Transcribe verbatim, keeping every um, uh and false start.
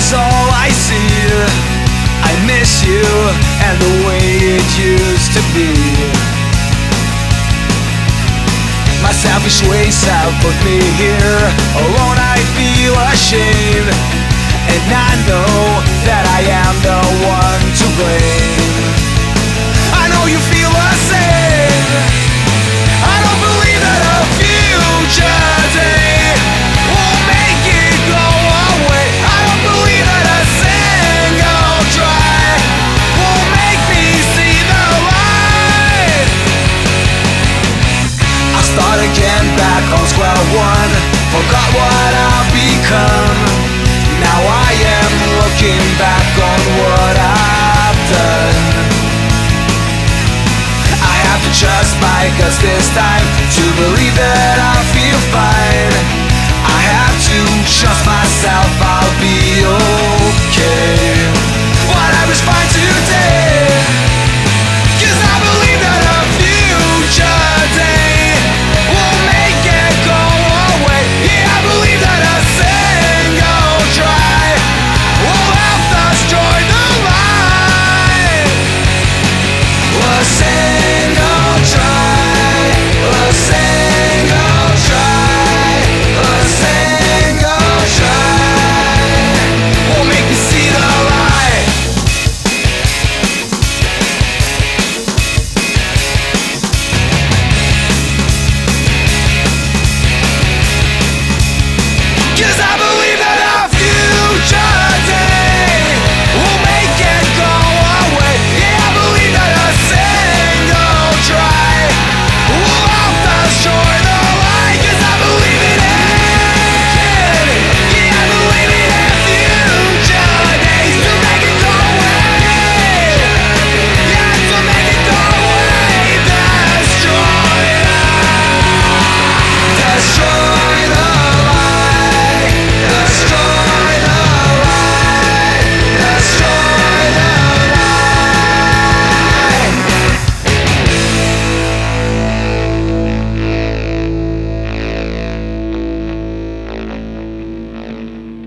is all I see. I miss you and the way it used to be. My selfish ways have put me here. Alone I feel ashamed, and I know that I am the one to blame. I know you feel the same. I don't believe that a future day will make it go away. I don't believe that a single try will make me see the light. I'll start again back on square one. Forgot what I've become. Now I am looking back on what I've done. I have to trust my guts this time to believe that I feel fine. I have to trust myself. I'll